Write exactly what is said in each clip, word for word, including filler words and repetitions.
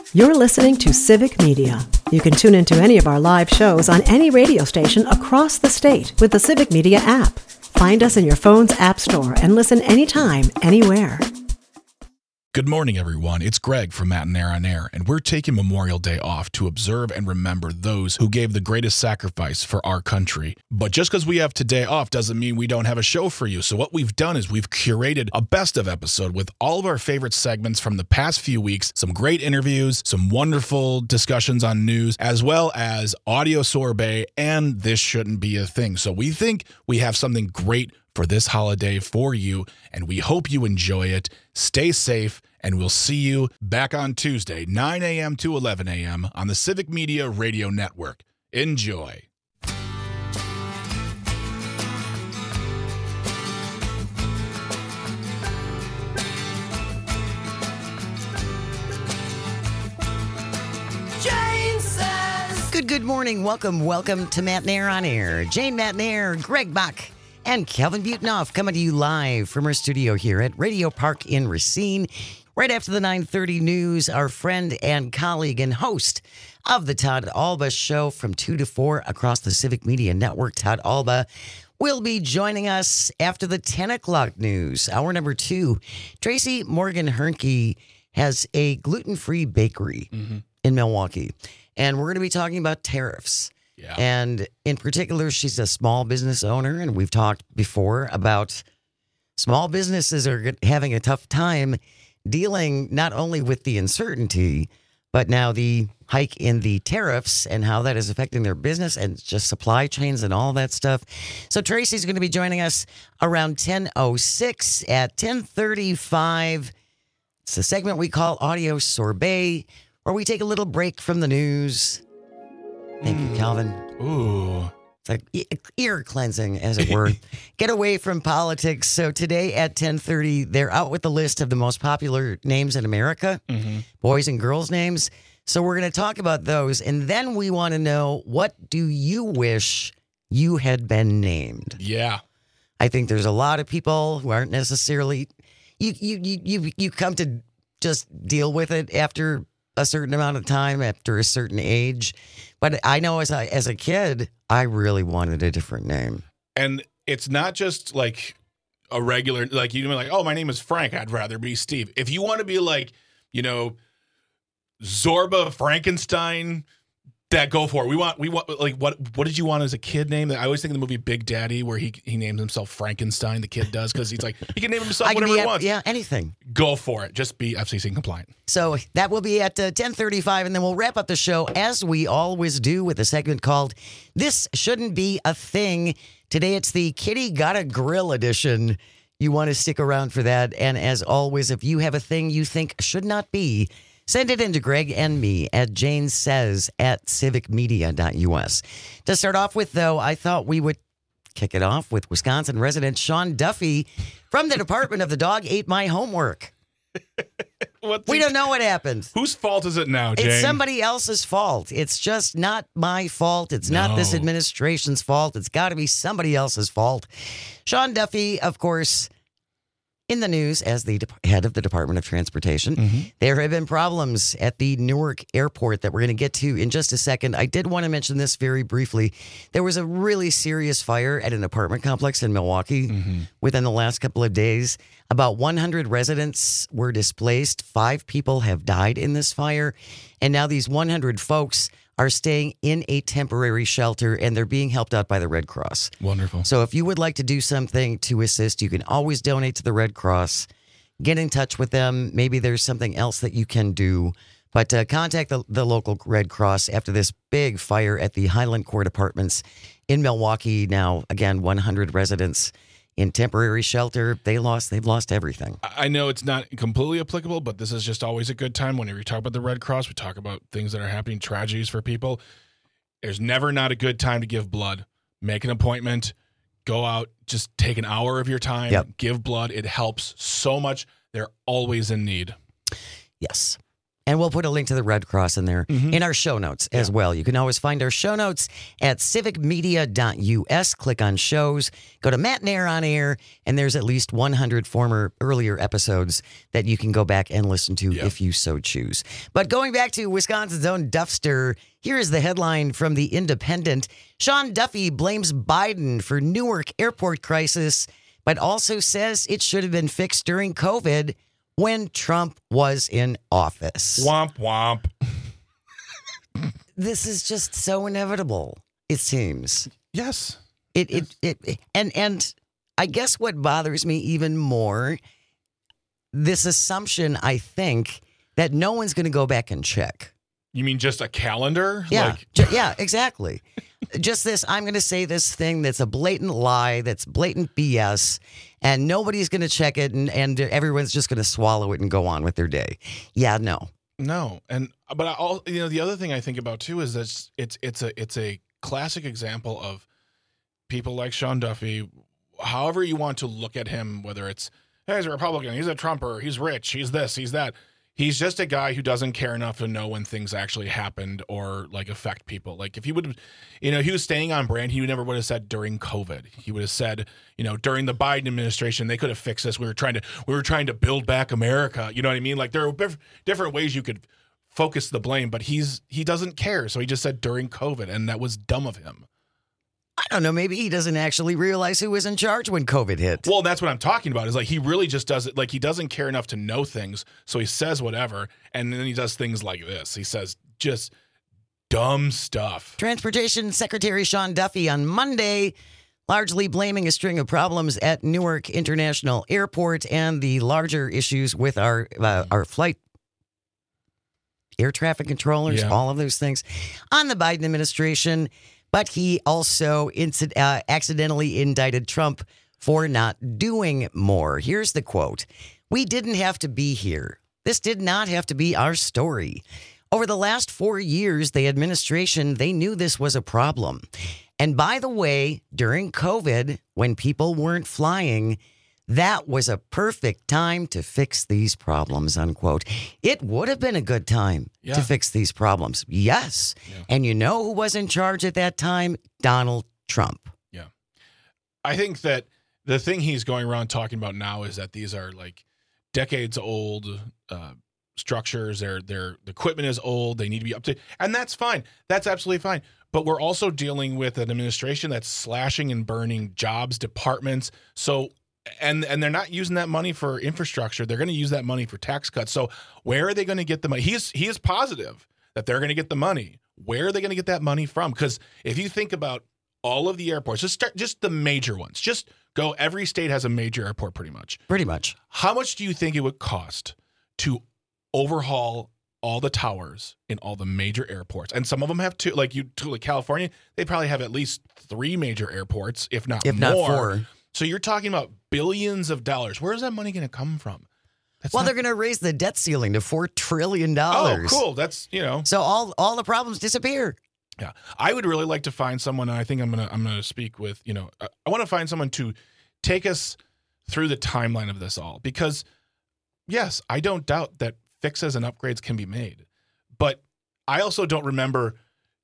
You're listening to Civic Media. You can tune into any of our live shows on any radio station across the state with the Civic Media app. Find us in your phone's app store and listen anytime, anywhere. Good morning, everyone. It's Greg from Matt and Air on Air, and we're taking Memorial Day off to observe and remember those who gave the greatest sacrifice for our country. But just because we have today off doesn't mean we don't have a show for you. So what we've done is we've curated a best of episode with all of our favorite segments from the past few weeks, some great interviews, some wonderful discussions on news, as well as audio sorbet, and This Shouldn't Be a Thing. So we think we have something great for this holiday for you, and we hope you enjoy it. Stay safe, and we'll see you back on Tuesday, nine a.m. to eleven a.m. on the Civic Media Radio Network. Enjoy. Good, good morning. Welcome, welcome to Matt and Air on Air. Jane Matt and Air, Greg Bach, and Calvin Butenoff coming to you live from our studio here at Radio Park in Racine. Right after the nine thirty news, our friend and colleague and host of the Todd Alba Show from two to four across the Civic Media Network, Todd Alba, will be joining us after the ten o'clock news. Hour number two, Tracy Morgan Hernke has a gluten-free bakery mm-hmm. in Milwaukee, and we're going to be talking about tariffs. Yeah. And in particular, she's a small business owner, and we've talked before about small businesses are having a tough time dealing not only with the uncertainty, but now the hike in the tariffs and how that is affecting their business and just supply chains and all that stuff. So Tracy's going to be joining us around ten oh six at ten thirty-five. It's a segment we call Audio Sorbet, where we take a little break from the news. Thank you, Calvin. Ooh. It's like ear cleansing, as it were. Get away from politics. So today at ten thirty, they're out with the list of the most popular names in America, mm-hmm. boys and girls names. So we're going to talk about those. And then we want to know, what do you wish you had been named? Yeah. I think there's a lot of people who aren't necessarily, you, you, you, you, you come to just deal with it after a certain amount of time, after a certain age. But I know as a, as a kid, I really wanted a different name. And it's not just like a regular, like you know, like, oh, my name is Frank, I'd rather be Steve. If you want to be like, you know, Zorba Frankenstein, that go for it. We want, we want, like, what What did you want as a kid name? I always think of the movie Big Daddy, where he he names himself Frankenstein, the kid does, because he's like, he can name himself I whatever be, he wants. Yeah, anything. Go for it. Just be F C C compliant. So that will be at uh, ten thirty-five, and then we'll wrap up the show, as we always do, with a segment called This Shouldn't Be a Thing. Today it's the Kitty Gotta Grill edition. You want to stick around for that. And as always, if you have a thing you think should not be, send it in to Greg and me at Jane Says at civic media dot u s. To start off with, though, I thought we would kick it off with Wisconsin resident Sean Duffy from the Department of the Dog Ate My Homework. What's we he, don't know what happened. Whose fault is it now, Jane? It's somebody else's fault. It's just not my fault. It's no. not this administration's fault. It's got to be somebody else's fault. Sean Duffy, of course, in the news as the de- head of the Department of Transportation. Mm-hmm. There have been problems at the Newark airport that we're going to get to in just a second. I did want to mention this very briefly. There was a really serious fire at an apartment complex in Milwaukee mm-hmm. within the last couple of days. About one hundred residents were displaced. Five people have died in this fire. And now these one hundred folks are staying in a temporary shelter, and they're being helped out by the Red Cross. Wonderful. So if you would like to do something to assist, you can always donate to the Red Cross. Get in touch with them. Maybe there's something else that you can do. But uh, contact the, the local Red Cross after this big fire at the Highland Court Apartments in Milwaukee. Now, again, one hundred residents in temporary shelter. They lost, they've lost everything. I know it's not completely applicable, but this is just always a good time. Whenever we talk about the Red Cross, we talk about things that are happening, tragedies for people. There's never not a good time to give blood. Make an appointment, go out, just take an hour of your time, yep. give blood. It helps so much. They're always in need. Yes. And we'll put a link to the Red Cross in there Mm-hmm. in our show notes as Yeah. well. You can always find our show notes at civic media dot U S. Click on shows, go to Matt Nair on Air, and there's at least one hundred former earlier episodes that you can go back and listen to Yeah. if you so choose. But going back to Wisconsin's own Duffster, here is the headline from The Independent. Sean Duffy blames Biden for Newark airport crisis, but also says it should have been fixed during COVID when Trump was in office. Womp womp. This is just so inevitable, it seems. Yes. It, it, it, and, and I guess what bothers me even more, this assumption, I think, that no one's going to go back and check. You mean just a calendar? Yeah, Like, ju- yeah, exactly. Just this, I'm going to say this thing that's a blatant lie, that's blatant B S, and nobody's going to check it, and, and everyone's just going to swallow it and go on with their day. Yeah, no. no. And but I all you know the other thing I think about too is that it's it's it's a it's a classic example of people like Sean Duffy, however you want to look at him, whether it's hey, he's a Republican, he's a Trumper, he's rich, he's this, he's that. He's just a guy who doesn't care enough to know when things actually happened or like affect people. Like if he would, you know, he was staying on brand, he never would have said during COVID. He would have said, you know, during the Biden administration, they could have fixed this. We were trying to, we were trying to build back America. You know what I mean? Like there are bif- different ways you could focus the blame, but he's he doesn't care. So he just said during COVID, and that was dumb of him. I don't know. Maybe he doesn't actually realize who was in charge when COVID hit. Well, that's what I'm talking about. Is like he really just does it. Like he doesn't care enough to know things, so he says whatever, and then he does things like this. He says just dumb stuff. Transportation Secretary Sean Duffy on Monday largely blaming a string of problems at Newark International Airport and the larger issues with our uh, our flight air traffic controllers, Yeah. all of those things, on the Biden administration. But he also inci- uh, accidentally indicted Trump for not doing more. Here's the quote. "We didn't have to be here. This did not have to be our story. Over the last four years, the administration, they knew this was a problem. And by the way, during COVID, when people weren't flying, that was a perfect time to fix these problems," unquote. It would have been a good time Yeah. to fix these problems. Yes. Yeah. And you know who was in charge at that time? Donald Trump. Yeah. I think that the thing he's going around talking about now is that these are like decades old uh, structures. They're, they're, the equipment is old. They need to be up to, and that's fine. That's absolutely fine. But we're also dealing with an administration that's slashing and burning jobs, departments. So, and and they're not using that money for infrastructure. They're going to use that money for tax cuts. So where are they going to get the money? He's he is positive that they're going to get the money. Where are they going to get that money from? Because if you think about all of the airports, just start just the major ones. Just go. Every state has a major airport, pretty much. Pretty much. How much do you think it would cost to overhaul all the towers in all the major airports? And some of them have two. Like you, to like California, they probably have at least three major airports, if not If more. not four. So you're talking about billions of dollars. Where is that money going to come from? That's Well, not- they're going to raise the debt ceiling to four trillion oh, dollars. cool. That's you know. So all all the problems disappear. Yeah, I would really like to find someone. And I think I'm gonna I'm gonna speak with you know. I, I want to find someone to take us through the timeline of this all, because yes, I don't doubt that fixes and upgrades can be made, but I also don't remember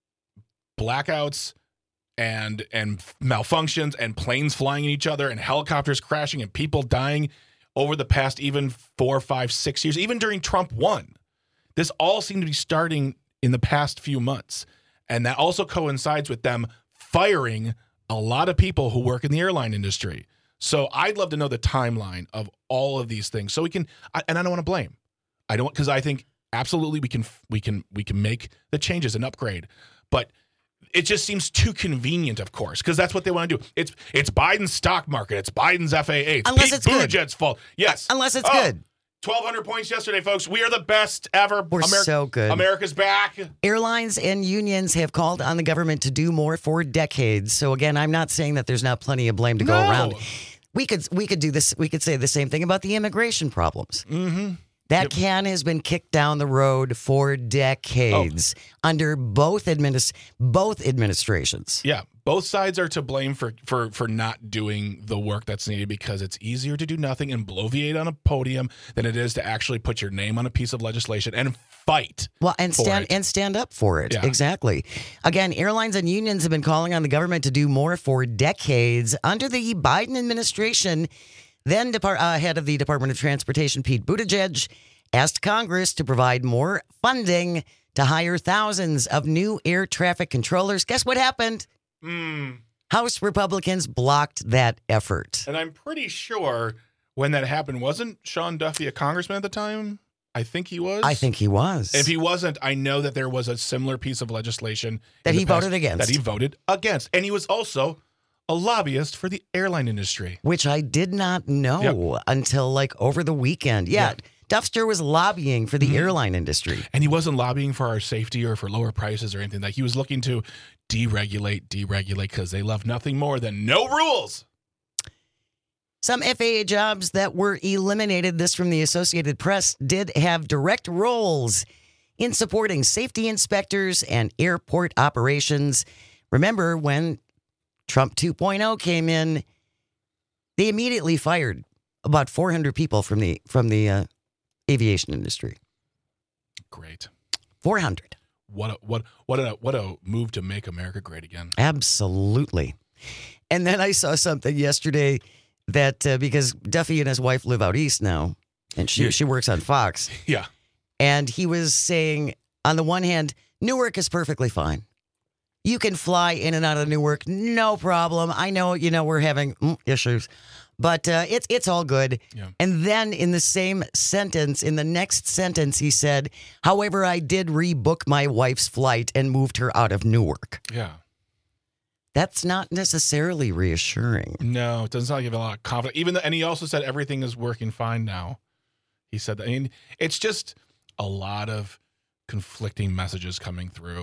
blackouts and and malfunctions and planes flying in each other and helicopters crashing and people dying over the past even four, five, six years, even during Trump one. This all seemed to be starting in the past few months. And that also coincides with them firing a lot of people who work in the airline industry. So I'd love to know the timeline of all of these things. So we can, I- and I don't want to blame. I don't, because I think absolutely we can, we can, we can make the changes and upgrade. But it just seems too convenient, of course, because that's what they want to do. It's it's Biden's stock market. It's Biden's F A A. It's Unless Pete it's good. Buttigieg's fault. Yes. Unless it's Oh, good. twelve hundred points yesterday, folks. We are the best ever. We're so good. America's back. Airlines and unions have called on the government to do more for decades. So again, I'm not saying that there's not plenty of blame to go No. around. We could we could do this. We could say the same thing about the immigration problems. Mm-hmm. That Yep. can has been kicked down the road for decades Oh. under both administ- both administrations. Yeah, both sides are to blame for, for, for not doing the work that's needed because it's easier to do nothing and bloviate on a podium than it is to actually put your name on a piece of legislation and fight. Well, and for stand it. and stand up for it. Yeah. Exactly. Again, airlines and unions have been calling on the government to do more for decades. Under the Biden administration, then Depart- uh, head of the Department of Transportation, Pete Buttigieg, asked Congress to provide more funding to hire thousands of new air traffic controllers. Guess what happened? Mm. House Republicans blocked that effort. And I'm pretty sure when that happened, wasn't Sean Duffy a congressman at the time? I think he was. I think he was. If he wasn't, I know that there was a similar piece of legislation That in the he past voted against. That he voted against. And he was also a lobbyist for the airline industry. Which I did not know Yep. until like over the weekend. Yeah, Yep. Duffster was lobbying for the Mhm. airline industry. And he wasn't lobbying for our safety or for lower prices or anything. Like he was looking to deregulate, deregulate, because they love nothing more than no rules. Some F A A jobs that were eliminated, this from the Associated Press, did have direct roles in supporting safety inspectors and airport operations. Remember when Trump two point oh came in, they immediately fired about four hundred people from the from the uh, aviation industry. Great. four hundred. What a, what what a what a move to make America great again. Absolutely. And then I saw something yesterday that uh, because Duffy and his wife live out east now, and she Yeah. she works on Fox, Yeah. and he was saying, on the one hand, Newark is perfectly fine. You can fly in and out of Newark, no problem. I know, you know, we're having mm, issues, but uh, it's it's all good. Yeah. And then in the same sentence, in the next sentence, he said, however, I did rebook my wife's flight and moved her out of Newark. Yeah. That's not necessarily reassuring. No, it doesn't sound like you have a lot of confidence. Even though, and he also said everything is working fine now. He said that. I mean, it's just a lot of conflicting messages coming through.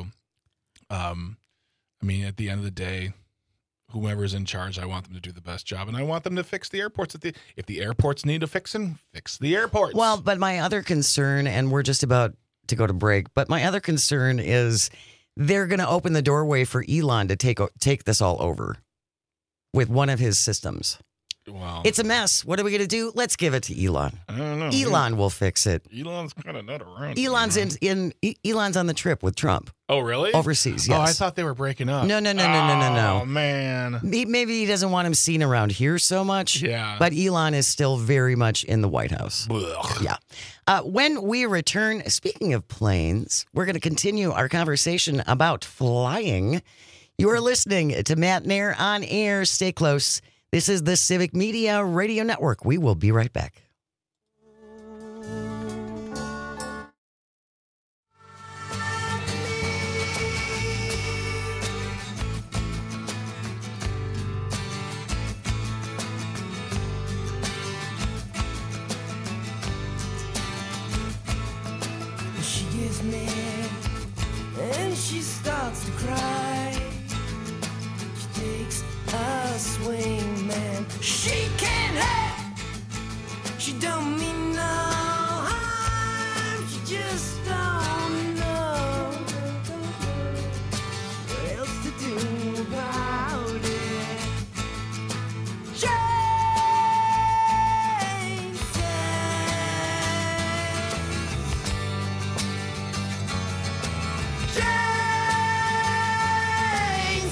Um, I mean, at the end of the day, whomever's in charge, I want them to do the best job, and I want them to fix the airports. If the if the airports need a fixing, fix the airports. Well, but my other concern, and we're just about to go to break, but my other concern is they're going to open the doorway for Elon to take o- take this all over with one of his systems. well, It's a mess. What are we going to do? Let's give it to Elon. I don't know. Elon will fix it. Elon's kind of not around. Elon's in, anymore. in E- Elon's on the trip with Trump Oh, really? overseas. Oh, I Yes. thought they were breaking up. No, no, no, no, no, no, no. Oh, man. He- Maybe he doesn't want him seen around here so much. Yeah. But Elon is still very much in the White House. Ugh. Yeah. Uh, when we return, speaking of planes, we're going to continue our conversation about flying. You are listening to Matt Nair on air. Stay close. This is the Civic Media Radio Network. We will be right back. She gets mad and she starts to cry. She takes a swing, man. She can't help. She don't mean no harm. She just don't know what else to do about it. Jane Jane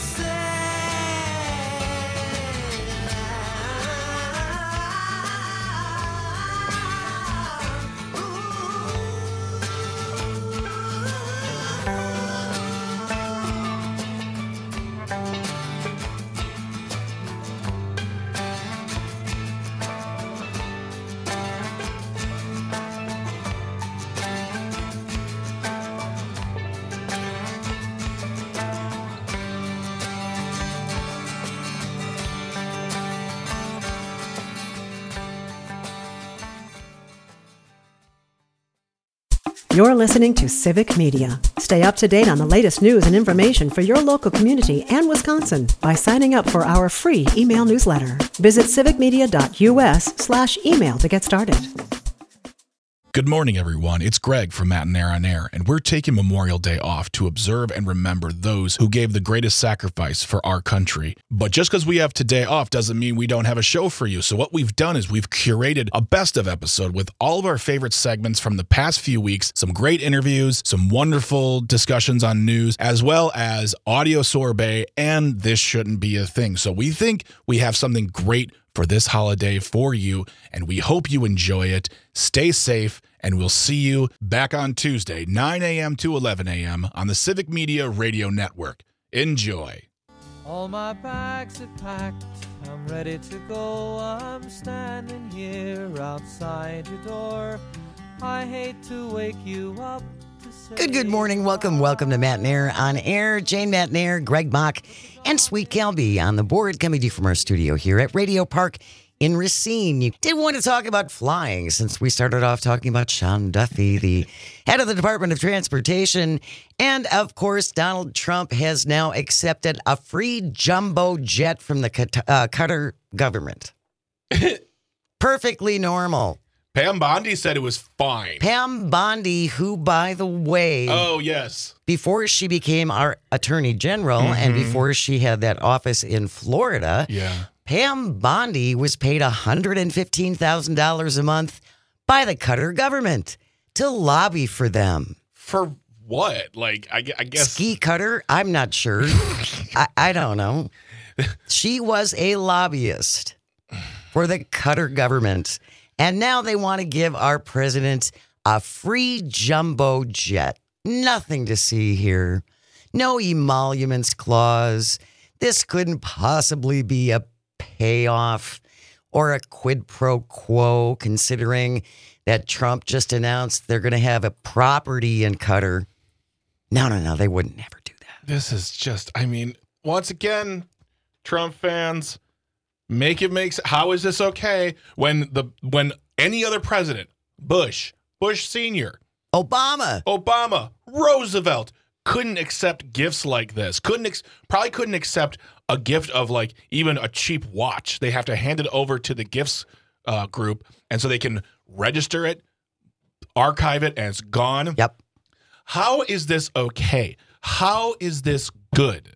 You're listening to Civic Media. Stay up to date on the latest news and information for your local community and Wisconsin by signing up for our free email newsletter. Visit civicmedia.us slash email to get started. Good morning, everyone. It's Greg from Matt and Air on Air, and we're taking Memorial Day off to observe and remember those who gave the greatest sacrifice for our country. But just because we have today off doesn't mean we don't have a show for you. So what we've done is we've curated a best of episode with all of our favorite segments from the past few weeks, some great interviews, some wonderful discussions on news, as well as audio sorbet, and this shouldn't be a thing. So we think we have something great for this holiday for you, and we hope you enjoy it. Stay safe, and we'll see you back on Tuesday, nine a.m. to eleven a.m. on the Civic Media Radio Network. Enjoy. All my bags are packed, I'm ready to go. I'm standing here outside your door. I hate to wake you up to say Good, good morning. Welcome, welcome to Matt and Air on Air. Jane Matt and Air, Greg Bach, and Sweet Kelby on the board, coming to you from our studio here at Radio Park in Racine. You did want to talk about flying since we started off talking about Sean Duffy, the head of the Department of Transportation. And of course, Donald Trump has now accepted a free jumbo jet from the Qat- uh, Qatar government. Perfectly normal. Pam Bondi said it was fine. Pam Bondi, who, by the way, Oh, yes. before she became our attorney general and before she had that office in Florida, Yeah. Pam Bondi was paid one hundred fifteen thousand dollars a month by the Qatar government to lobby for them. For what? Like, I, gu- I guess. Ski Qatar? I'm not sure. I, I don't know. She was a lobbyist for the Qatar government. And now they want to give our president a free jumbo jet. Nothing to see here. No emoluments clause. This couldn't possibly be a payoff or a quid pro quo, considering that Trump just announced they're going to have a property in Qatar. No, no, no, they wouldn't never do that. This is just, I mean, once again, Trump fans, make it make sense. How is this okay when the when any other president, Bush, Bush Senior, Obama. Obama, Roosevelt, couldn't accept gifts like this. Couldn't ex- probably couldn't accept a gift of like even a cheap watch. They have to hand it over to the gifts uh, group, and so they can register it, archive it, and it's gone. Yep. How is this okay? How is this good?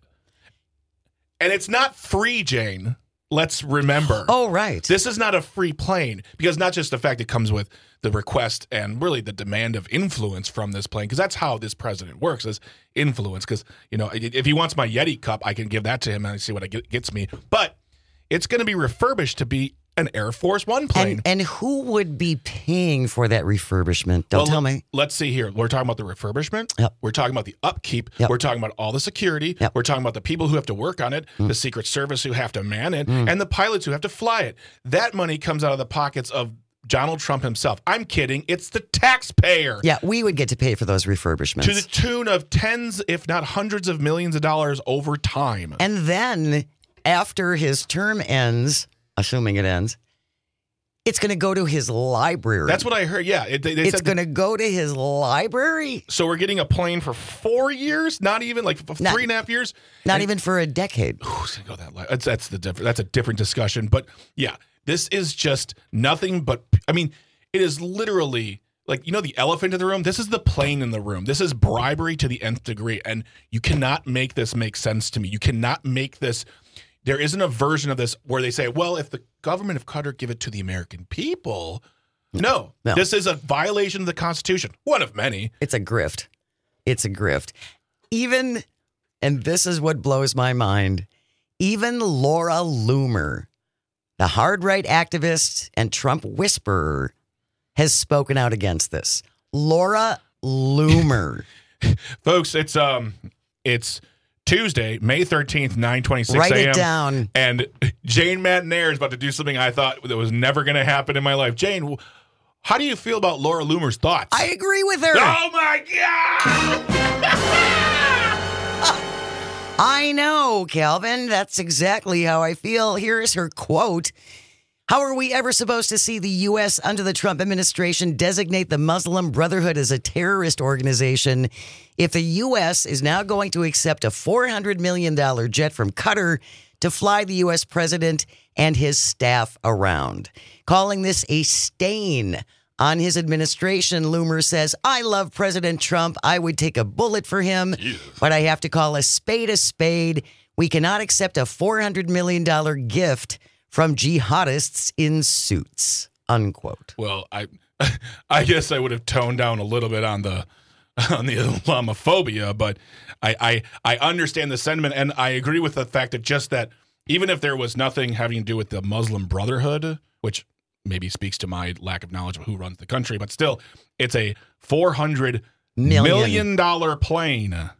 And it's not free, Jane. Let's remember. Oh, right. This is not a free plane, because not just the fact it comes with the request and really the demand of influence from this plane, because that's how this president works, is influence. Because, you know, if he wants my Yeti cup, I can give that to him and see what it gets me. But it's going to be refurbished to be an Air Force One plane. And, and who would be paying for that refurbishment? Don't Well, tell let- me. Let's see here. We're talking about the refurbishment. Yep. We're talking about the upkeep. Yep. We're talking about all the security. Yep. We're talking about the people who have to work on it, the Secret Service who have to man it, and the pilots who have to fly it. That money comes out of the pockets of Donald Trump himself. I'm kidding. It's the taxpayer. Yeah, we would get to pay for those refurbishments. To the tune of tens, if not hundreds of millions of dollars over time. And then after his term ends, assuming it ends, it's going to go to his library. That's what I heard. Yeah. It, they, they It's said going to go to his library. So we're getting a plane for four years? Not even like f- Not- three and a half years? Not And- even for a decade. Who's gonna go that li- That's that's the different. That's a different discussion. But yeah, this is just nothing but. I mean, it is literally like, you know, the elephant in the room. This is the plane in the room. This is bribery to the nth degree, and you cannot make this make sense to me. You cannot make this. There isn't a version of this where they say, well, if the government of Qatar give it to the American people. No, No. This is a violation of the Constitution. One of many. It's a grift. It's a grift. Even, and this is what blows my mind, even Laura Loomer, the hard right activist and Trump whisperer, has spoken out against this. Laura Loomer. Folks, it's um it's Tuesday, May thirteenth, nine twenty-six Write a.m. it down. And Jane Matt and Air is about to do something I thought that was never going to happen in my life. Jane, how do you feel about Laura Loomer's thoughts? I agree with her. Oh my God! I know, Calvin. That's exactly how I feel. Here's her quote. How are we ever supposed to see the U S under the Trump administration designate the Muslim Brotherhood as a terrorist organization if the U S is now going to accept a four hundred million dollars jet from Qatar to fly the U S president and his staff around, calling this a stain on his administration. Loomer says, I love President Trump. I would take a bullet for him, yeah. but I have to call a spade a spade. We cannot accept a four hundred million dollars gift from jihadists in suits, unquote. Well, I I guess I would have toned down a little bit on the on the Islamophobia, but I, I, I understand the sentiment, and I agree with the fact that just that even if there was nothing having to do with the Muslim Brotherhood, which maybe speaks to my lack of knowledge of who runs the country, but still, it's a four hundred million dollars plane.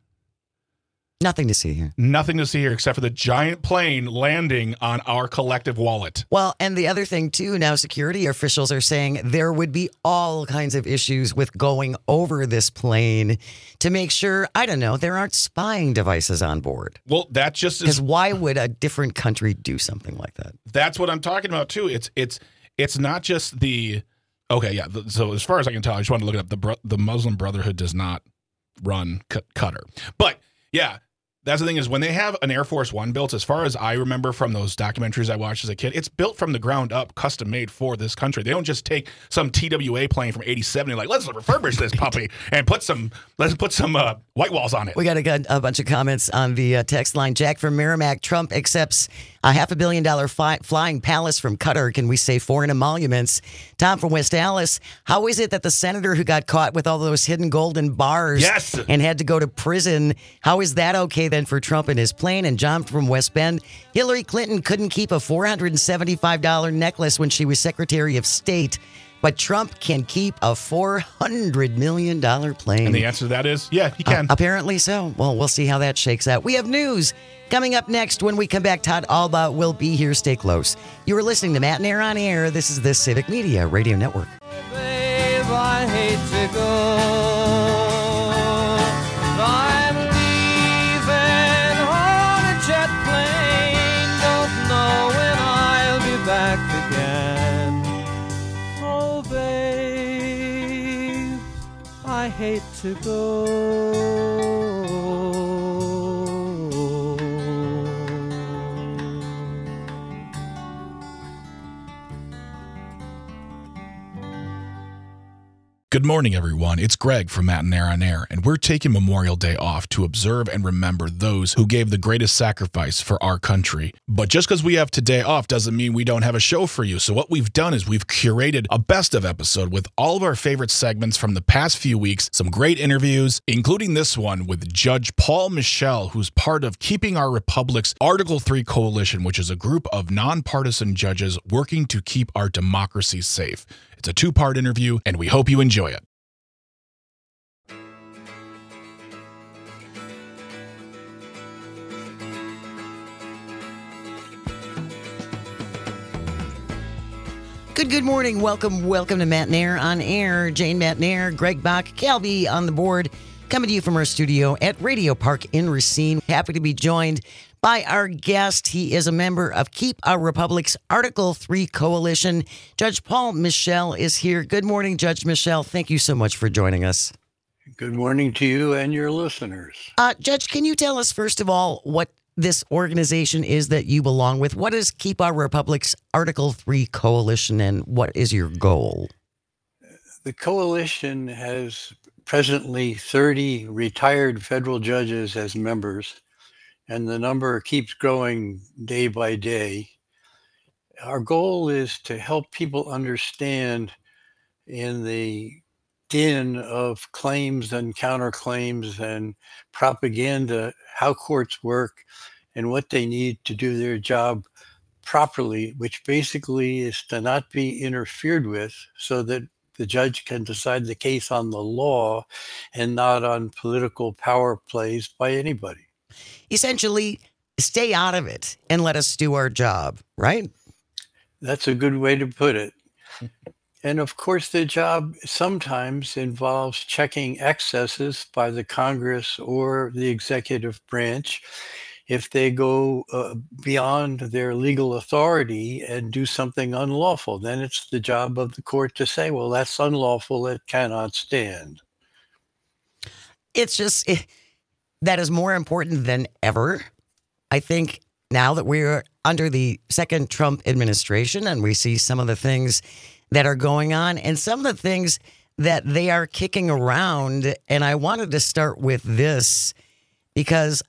Nothing to see here. Nothing to see here except for the giant plane landing on our collective wallet. Well, and the other thing, too, now security officials are saying there would be all kinds of issues with going over this plane to make sure, I don't know, there aren't spying devices on board. Well, that just is... Because why would a different country do something like that? That's what I'm talking about, too. It's it's it's not just the... Okay, yeah, so as far as I can tell, I just wanted to look it up. The, bro, the Muslim Brotherhood does not run Q- Qatar. But, yeah... That's the thing is when they have an Air Force One built, as far as I remember from those documentaries I watched as a kid, it's built from the ground up, custom made for this country. They don't just take some T W A plane from eighty-seven and like, let's refurbish this puppy and put some, let's put some uh, white walls on it. We got a, a bunch of comments on the uh, text line. Jack from Merrimack, Trump accepts a half a billion dollar fly, flying palace from Qatar. Can we say foreign emoluments? Tom from West Allis, how is it that the senator who got caught with all those hidden golden bars yes. and had to go to prison, how is that okay then for Trump and his plane? And John from West Bend, Hillary Clinton couldn't keep a four hundred seventy-five dollars necklace when she was Secretary of State, but Trump can keep a four hundred million dollars plane. And the answer to that is, yeah, he can. Uh, apparently so. Well, we'll see how that shakes out. We have news coming up next. When we come back, Todd Alba will be here. Stay close. You are listening to Matt and Air on Air. This is the Civic Media Radio Network. Babe, I hate to go. I'm leaving on a jet plane. Don't know when I'll be back again. Oh, babe, I hate to go. Good morning, everyone. It's Greg from Matt and Air on Air, and we're taking Memorial Day off to observe and remember those who gave the greatest sacrifice for our country. But just because we have today off doesn't mean we don't have a show for you. So what we've done is we've curated a best of episode with all of our favorite segments from the past few weeks, some great interviews, including this one with Judge Paul Michel, who's part of Keeping Our Republic's Article three Coalition, which is a group of nonpartisan judges working to keep our democracy safe. It's a two-part interview, and we hope you enjoy it. Good, good morning. Welcome, welcome to Matt and Air on Air. Jane Matt and Air, Greg Bach, Calby on the board, coming to you from our studio at Radio Park in Racine. Happy to be joined by our guest. He is a member of Keep Our Republic's Article three Coalition. Judge Paul Michel is here. Good morning, Judge Michel. Thank you so much for joining us. Good morning to you and your listeners. Uh, Judge, can you tell us, first of all, what this organization is that you belong with? What is Keep Our Republic's Article three Coalition, and what is your goal? The coalition has presently thirty retired federal judges as members, and the number keeps growing day by day. Our goal is to help people understand in the din of claims and counterclaims and propaganda how courts work and what they need to do their job properly, which basically is to not be interfered with so that the judge can decide the case on the law and not on political power plays by anybody. Essentially, stay out of it and let us do our job, right? That's a good way to put it. And of course, the job sometimes involves checking excesses by the Congress or the executive branch. If they go uh, beyond their legal authority and do something unlawful, then it's the job of the court to say, well, that's unlawful, it cannot stand. It's just... It- That is more important than ever. I think now that we're under the second Trump administration and we see some of the things that are going on and some of the things that they are kicking around. And I wanted to start with this because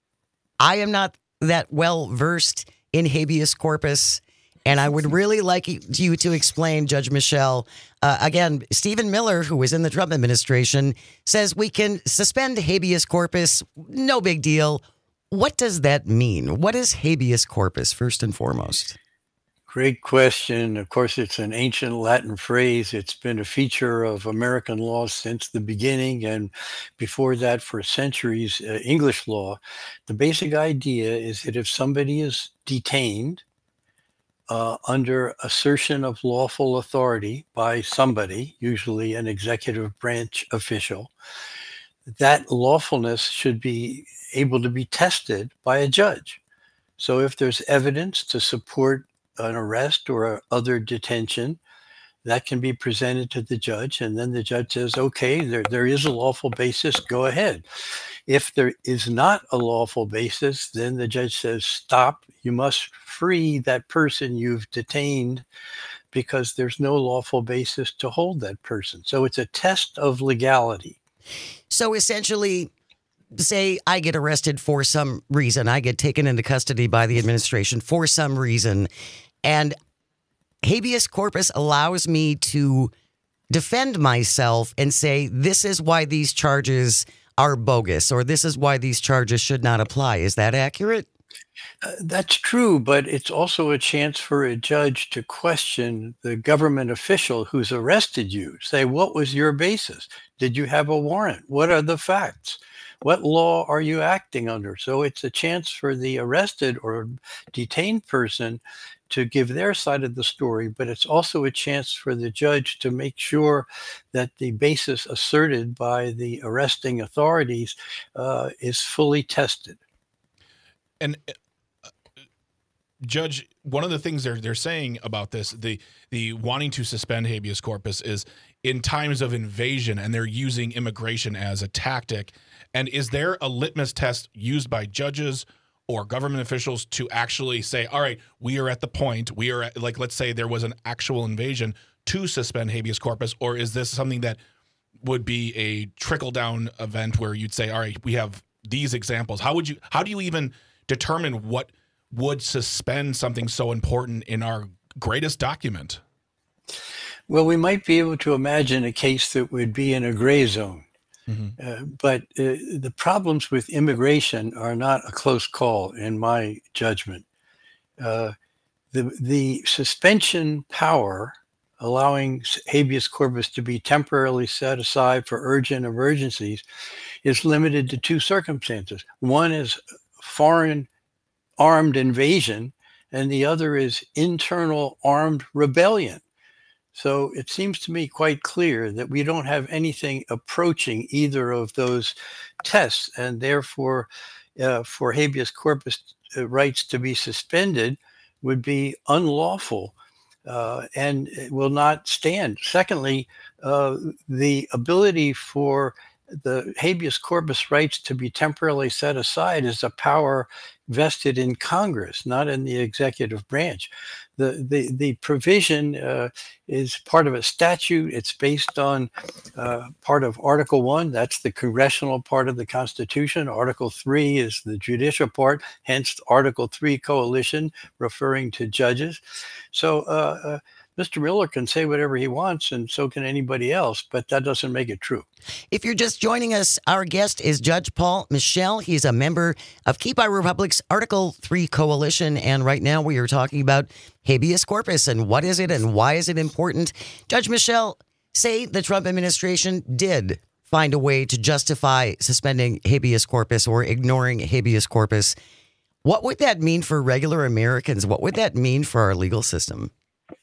I am not that well versed in habeas corpus. And I would really like you to explain, Judge Michel. Uh, again, Stephen Miller, who was in the Trump administration, says we can suspend habeas corpus. No big deal. What does that mean? What is habeas corpus, first and foremost? Great question. Of course, it's an ancient Latin phrase. It's been a feature of American law since the beginning, and before that, for centuries, uh, English law. The basic idea is that if somebody is detained uh, under assertion of lawful authority by somebody, usually an executive branch official, that lawfulness should be able to be tested by a judge. So if there's evidence to support an arrest or other detention, that can be presented to the judge, and then the judge says, okay, there, there is a lawful basis, go ahead. If there is not a lawful basis, then the judge says, stop, you must free that person you've detained because there's no lawful basis to hold that person. So it's a test of legality. So essentially, say I get arrested for some reason, I get taken into custody by the administration for some reason, and habeas corpus allows me to defend myself and say, this is why these charges are bogus, or this is why these charges should not apply. Is that accurate? Uh, that's true, but it's also a chance for a judge to question the government official who's arrested you. Say, what was your basis? Did you have a warrant? What are the facts? What law are you acting under? So it's a chance for the arrested or detained person to give their side of the story, but it's also a chance for the judge to make sure that the basis asserted by the arresting authorities uh, is fully tested. And uh, Judge, one of the things they're they're saying about this, the the wanting to suspend habeas corpus, is in times of invasion, and they're using immigration as a tactic. And is there a litmus test used by judges or government officials to actually say, all right, we are at the point, we are at, like, let's say there was an actual invasion, to suspend habeas corpus? Or is this something that would be a trickle-down event where you'd say, all right, we have these examples? How would you, how do you even determine what would suspend something so important in our greatest document? Well, we might be able to imagine a case that would be in a gray zone. Mm-hmm. Uh, but uh, the problems with immigration are not a close call, in my judgment. Uh, the, the suspension power allowing habeas corpus to be temporarily set aside for urgent emergencies is limited to two circumstances. One is foreign armed invasion, and the other is internal armed rebellion. So it seems to me quite clear that we don't have anything approaching either of those tests, and therefore uh, for habeas corpus uh, rights to be suspended would be unlawful uh, and it will not stand. Secondly, uh, the ability for the habeas corpus rights to be temporarily set aside is a power vested in Congress, not in the executive branch. The the, the provision uh, is part of a statute. It's based on uh, part of Article One. That's the congressional part of the Constitution. Article Three is the judicial part, hence Article Three coalition, referring to judges. So uh, uh, Mister Miller can say whatever he wants, and so can anybody else, but that doesn't make it true. If you're just joining us, our guest is Judge Paul Michel. He's a member of Keep Our Republic's Article Three Coalition, and right now we are talking about habeas corpus and what is it and why is it important. Judge Michel, say the Trump administration did find a way to justify suspending habeas corpus or ignoring habeas corpus. What would that mean for regular Americans? What would that mean for our legal system?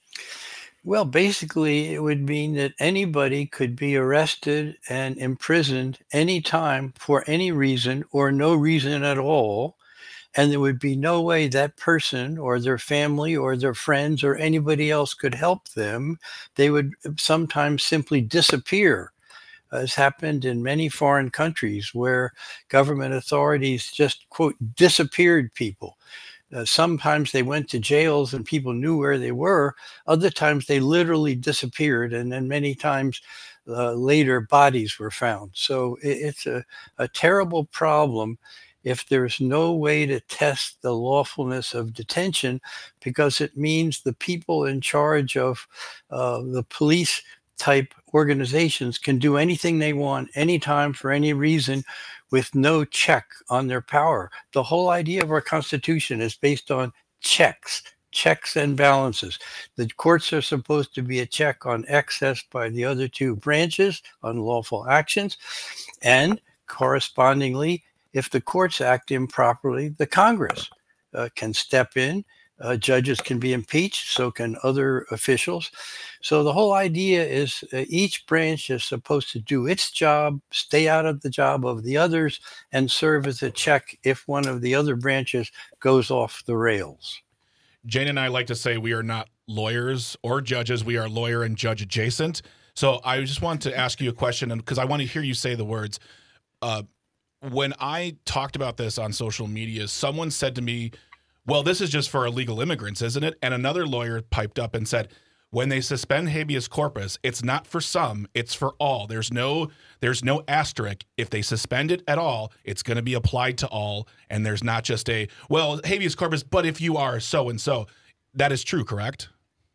Well, basically, it would mean that anybody could be arrested and imprisoned anytime for any reason or no reason at all. And there would be no way that person or their family or their friends or anybody else could help them. They would sometimes simply disappear, as happened in many foreign countries where government authorities just, quote, disappeared people. Uh, sometimes they went to jails and people knew where they were. Other times they literally disappeared. And then many times uh, later bodies were found. So it, it's a, a terrible problem if there's no way to test the lawfulness of detention, because it means the people in charge of uh, the police type organizations can do anything they want, anytime, for any reason, with no check on their power. The whole idea of our Constitution is based on checks, checks and balances. The courts are supposed to be a check on excess by the other two branches, unlawful actions, and correspondingly, if the courts act improperly, the Congress uh, can step in. Uh, judges can be impeached, so can other officials. So the whole idea is uh, each branch is supposed to do its job, stay out of the job of the others, and serve as a check if one of the other branches goes off the rails. Jane and I like to say we are not lawyers or judges. We are lawyer and judge adjacent. So I just want to ask you a question, and because I want to hear you say the words. Uh, when I talked about this on social media, someone said to me, well, this is just for illegal immigrants, isn't it? And another lawyer piped up and said, when they suspend habeas corpus, it's not for some, it's for all. There's no there's no asterisk. If they suspend it at all, it's going to be applied to all. And there's not just a, well, habeas corpus, but if you are so-and-so. That is true, correct?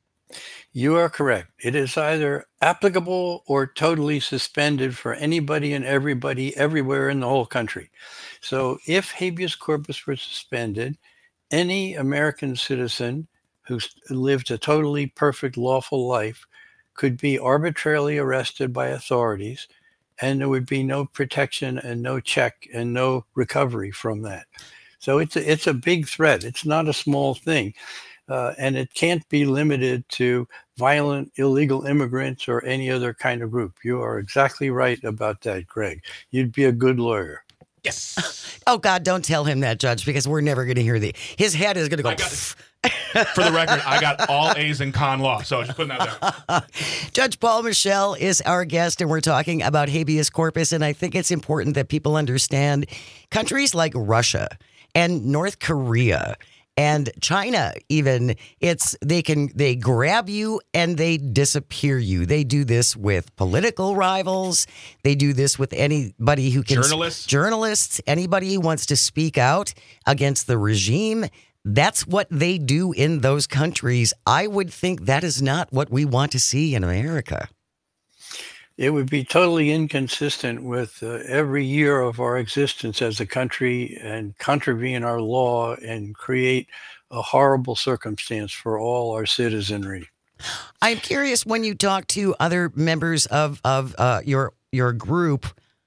You are correct. It is either applicable or totally suspended for anybody and everybody everywhere in the whole country. So if habeas corpus were suspended, any American citizen who lived a totally perfect lawful life could be arbitrarily arrested by authorities, and there would be no protection and no check and no recovery from that. So it's a, it's a big threat. It's not a small thing. Uh, and it can't be limited to violent illegal immigrants or any other kind of group. You are exactly right about that, Greg. You'd be a good lawyer. Yes. Oh, God, don't tell him that, Judge, because we're never going to hear the. His head is going to go. I got, for the record, I got all A's in con law, so just putting that there. Judge Paul Michel is our guest, and we're talking about habeas corpus. And I think it's important that people understand countries like Russia and North Korea and China, even, it's they can they grab you and they disappear you. They do this with political rivals. They do this with anybody who can journalists, journalists, anybody who wants to speak out against the regime. That's what they do in those countries. I would think that is not what we want to see in America. It would be totally inconsistent with uh, every year of our existence as a country and contravene our law and create a horrible circumstance for all our citizenry. I'm curious, when you talk to other members of, of uh, your your group,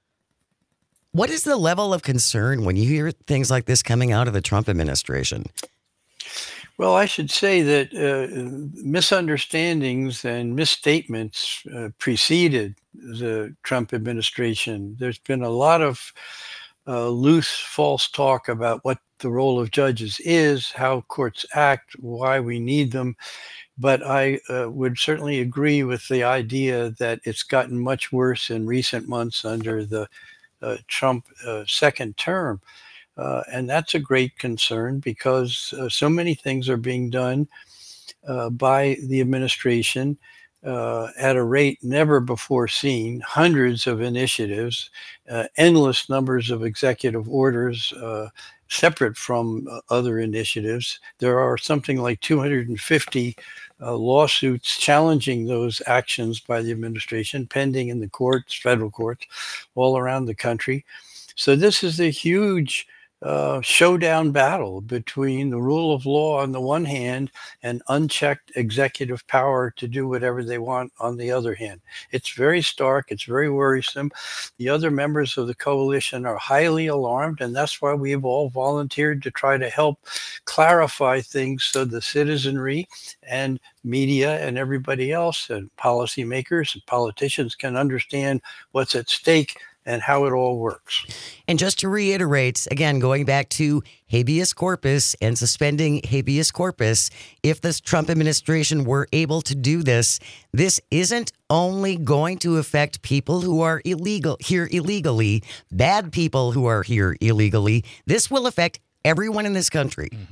what is the level of concern when you hear things like this coming out of the Trump administration? Well, I should say that uh, misunderstandings and misstatements uh, preceded the Trump administration. There's been a lot of uh, loose, false talk about what the role of judges is, how courts act, why we need them. But I uh, would certainly agree with the idea that it's gotten much worse in recent months under the uh, Trump uh, second term. Uh, and that's a great concern because uh, so many things are being done uh, by the administration uh, at a rate never before seen. Hundreds of initiatives, uh, endless numbers of executive orders, uh, separate from uh, other initiatives. There are something like two hundred fifty uh, lawsuits challenging those actions by the administration pending in the courts, federal courts, all around the country. So this is a huge Uh, showdown battle between the rule of law on the one hand and unchecked executive power to do whatever they want on the other hand. It's very stark. It's very worrisome. The other members of the coalition are highly alarmed, and that's why we've all volunteered to try to help clarify things so the citizenry and media and everybody else and policymakers and politicians can understand what's at stake and how it all works. And just to reiterate, again, going back to habeas corpus and suspending habeas corpus, if the Trump administration were able to do this, this isn't only going to affect people who are illegal here illegally, bad people who are here illegally. This will affect everyone in this country. Mm-hmm.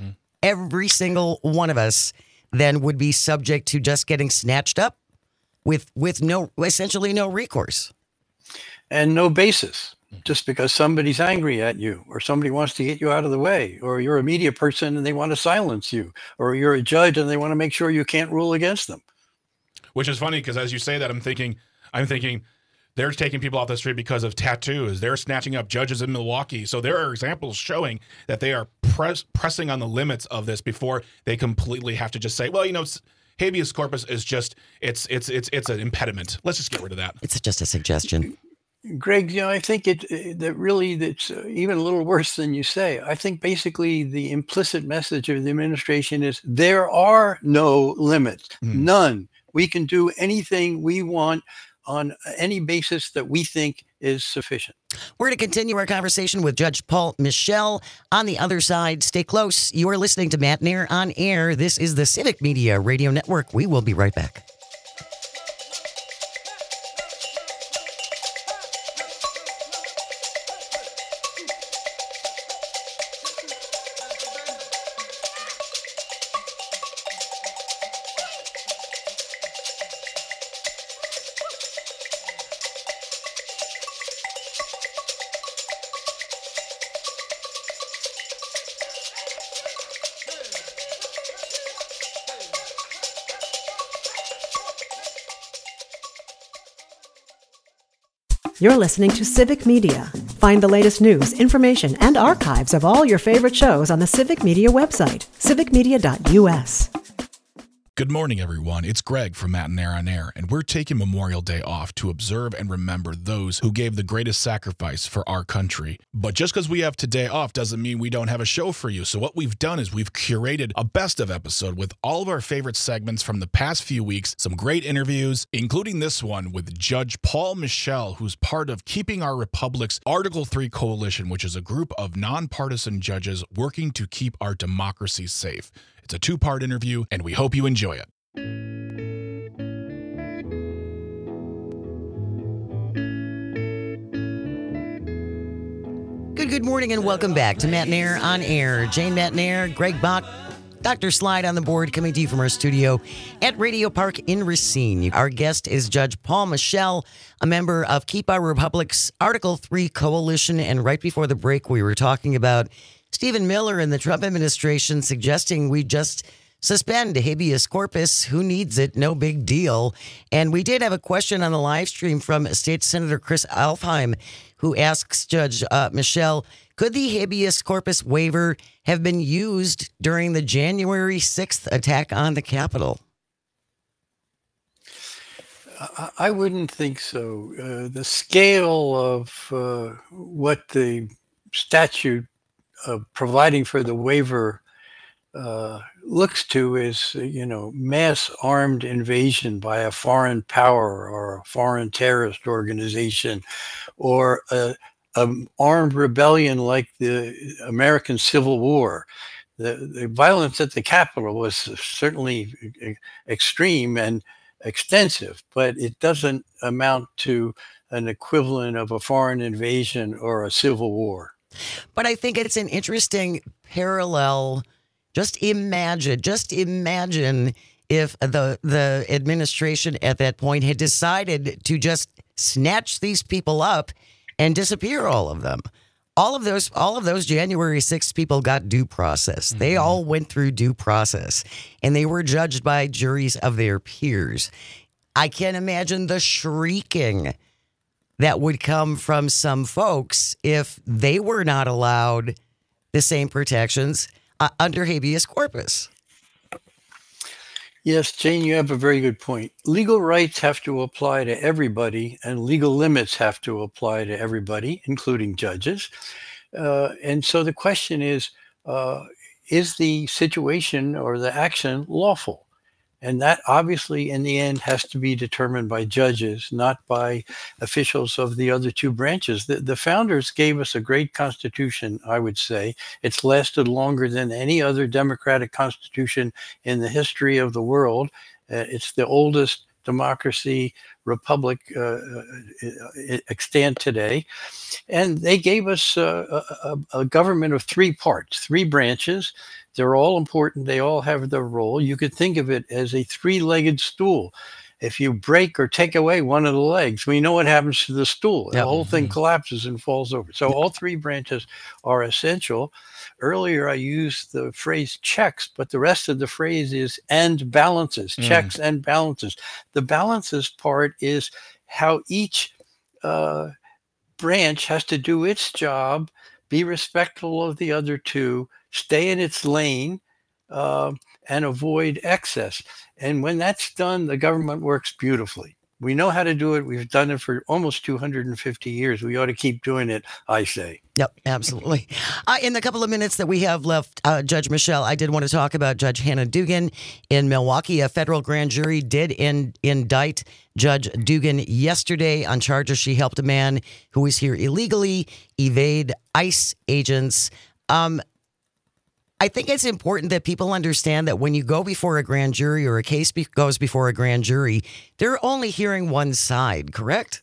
every single one of us then would be subject to just getting snatched up with with no essentially no recourse. And no basis. Just because somebody's angry at you, or somebody wants to get you out of the way, or you're a media person and they want to silence you, or you're a judge and they want to make sure you can't rule against them. Which is funny because as you say that, I'm thinking, I'm thinking they're taking people off the street because of tattoos. They're snatching up judges in Milwaukee. So there are examples showing that they are press, pressing on the limits of this before they completely have to just say, well, you know, habeas corpus is just, it's it's it's it's an impediment. Let's just get rid of that. It's just a suggestion. Greg, you know, I think it that really that's even a little worse than you say. I think basically the implicit message of the administration is there are no limits, mm. none. We can do anything we want on any basis that we think is sufficient. We're going to continue our conversation with Judge Paul Michel on the other side. Stay close. You are listening to Matt Nair on Air. This is the Civic Media Radio Network. We will be right back. You're listening to Civic Media. Find the latest news, information, and archives of all your favorite shows on the Civic Media website, civic media dot u s. Good morning, everyone. It's Greg from Matt Nair on Air, and we're taking Memorial Day off to observe and remember those who gave the greatest sacrifice for our country. But just because we have today off doesn't mean we don't have a show for you. So what we've done is we've curated a best of episode with all of our favorite segments from the past few weeks, some great interviews, including this one with Judge Paul Michel, who's part of Keeping Our Republic's Article three Coalition, which is a group of nonpartisan judges working to keep our democracy safe. It's a two-part interview, and we hope you enjoy it. Good, good morning, and welcome back to Matt Nair on Air. Jane Matt Nair, Greg Bach, Doctor Slide on the board, coming to you from our studio at Radio Park in Racine. Our guest is Judge Paul Michel, a member of Keep Our Republic's Article three Coalition. And right before the break, we were talking about Stephen Miller and the Trump administration suggesting we just suspend habeas corpus. Who needs it? No big deal. And we did have a question on the live stream from State Senator Chris Alfheim, who asks Judge uh, Michel, could the habeas corpus waiver have been used during the January sixth attack on the Capitol? I wouldn't think so. Uh, the scale of uh, what the statute Uh, providing for the waiver uh, looks to is, you know, mass armed invasion by a foreign power or a foreign terrorist organization, or a, a armed rebellion like the American Civil War. The, the violence at the Capitol was certainly extreme and extensive, but it doesn't amount to an equivalent of a foreign invasion or a civil war. But I think it's an interesting parallel. Just imagine, just imagine if the the administration at that point had decided to just snatch these people up and disappear all of them. All of those, all of those January sixth people got due process. Mm-hmm. They all went through due process, and they were judged by juries of their peers. I can imagine the shrieking that would come from some folks if they were not allowed the same protections uh, under habeas corpus. Yes, Jane, you have a very good point. Legal rights have to apply to everybody, and legal limits have to apply to everybody, including judges. Uh, and so the question is, uh, is the situation or the action lawful? And that obviously in the end has to be determined by judges, not by officials of the other two branches. The, the founders gave us a great constitution, I would say. It's lasted longer than any other democratic constitution in the history of the world. Uh, it's the oldest democracy, republic uh, extant today. And they gave us uh, a, a government of three parts, three branches. They're all important. They all have their role. You could think of it as a three-legged stool. If you break or take away one of the legs, we know what happens to the stool. Yep. The whole thing collapses and falls over. So all three branches are essential. Earlier, I used the phrase checks, but the rest of the phrase is and balances, Mm. checks and balances. The balances part is how each uh, branch has to do its job, be respectful of the other two, stay in its lane, uh, and avoid excess. And when that's done, the government works beautifully. We know how to do it. We've done it for almost two hundred fifty years. We ought to keep doing it, I say. Yep, absolutely. Uh, in the couple of minutes that we have left, uh, Judge Michelle, I did want to talk about Judge Hannah Dugan in Milwaukee. A federal grand jury did in, indict Judge Dugan yesterday on charges she helped a man who was here illegally evade ICE agents. Um, I think it's important that people understand that when you go before a grand jury or a case be- goes before a grand jury, they're only hearing one side, correct?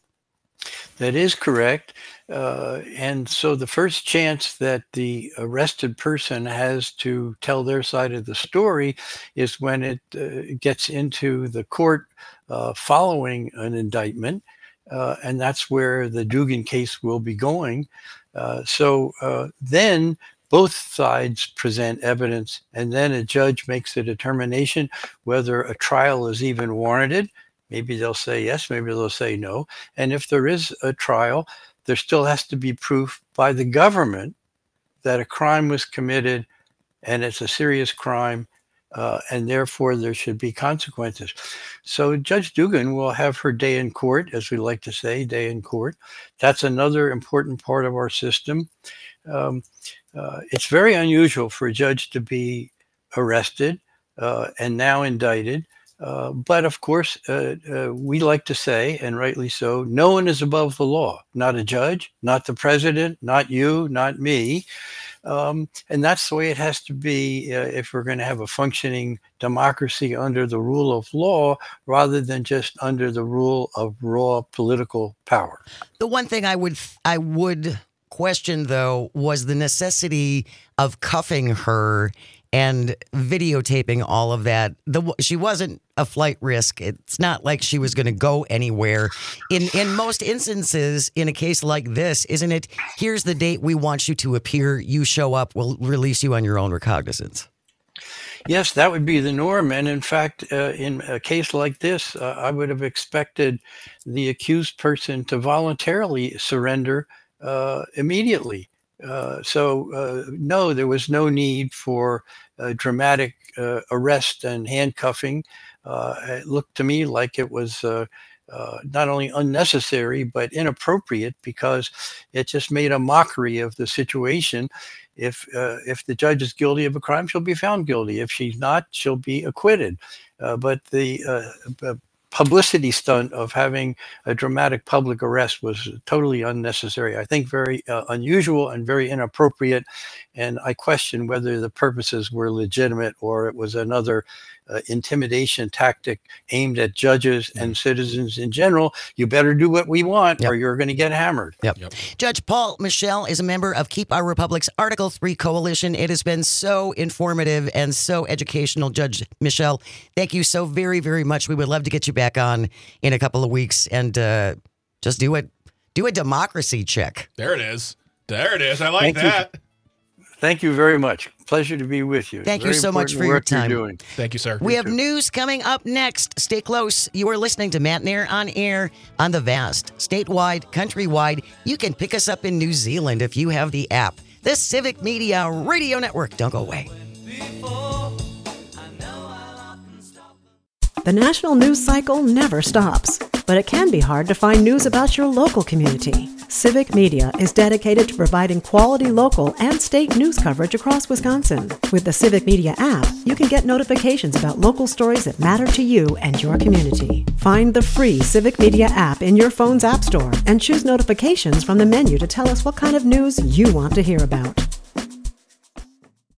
That is correct. Uh, and so the first chance that the arrested person has to tell their side of the story is when it uh, gets into the court uh, following an indictment. Uh, and that's where the Dugan case will be going. Uh, so uh, then both sides present evidence, and then a judge makes a determination whether a trial is even warranted. Maybe they'll say yes, maybe they'll say no. And if there is a trial, there still has to be proof by the government that a crime was committed and it's a serious crime, uh, and therefore there should be consequences. So Judge Dugan will have her day in court, as we like to say, day in court. That's another important part of our system. Um, uh, it's very unusual for a judge to be arrested uh, and now indicted. Uh, but of course, uh, uh, we like to say, and rightly so, no one is above the law. Not a judge, not the president, not you, not me. Um, and that's the way it has to be uh, if we're going to have a functioning democracy under the rule of law rather than just under the rule of raw political power. The one thing I would I would question, though, was the necessity of cuffing her and videotaping all of that. The, she wasn't a flight risk. It's not like she was going to go anywhere. In in most instances, in a case like this, isn't it, here's the date we want you to appear, you show up, we'll release you on your own recognizance? Yes, that would be the norm. And in fact, uh, in a case like this, uh, I would have expected the accused person to voluntarily surrender uh, immediately. Uh, so, uh, no, there was no need for uh, dramatic uh, arrest and handcuffing. Uh, it looked to me like it was uh, uh, not only unnecessary, but inappropriate, because it just made a mockery of the situation. If uh, if the judge is guilty of a crime, she'll be found guilty. If she's not, she'll be acquitted. Uh, but the uh, publicity stunt of having a dramatic public arrest was totally unnecessary. I think very uh, unusual and very inappropriate. And I question whether the purposes were legitimate or it was another uh, intimidation tactic aimed at judges and citizens in general. You better do what we want, yep, or you're going to get hammered. Yep. Yep. Judge Paul Michel is a member of Keep Our Republic's Article three Coalition. It has been so informative and so educational. Judge Michel, thank you so very, very much. We would love to get you back on in a couple of weeks and uh, just do it. Do a democracy check. There it is. There it is. I like Thank that. You. Thank you very much. Pleasure to be with you. Thank Very you so much for your time. Doing. Thank you, sir. We you have too. news coming up next. Stay close. You are listening to Matt Nair on air on the vast, statewide, countrywide. You can pick us up in New Zealand if you have the app. The Civic Media Radio Network. Don't go away. The national news cycle never stops, but it can be hard to find news about your local community. Civic Media is dedicated to providing quality local and state news coverage across Wisconsin. With the Civic Media app, you can get notifications about local stories that matter to you and your community. Find the free Civic Media app in your phone's app store and choose notifications from the menu to tell us what kind of news you want to hear about.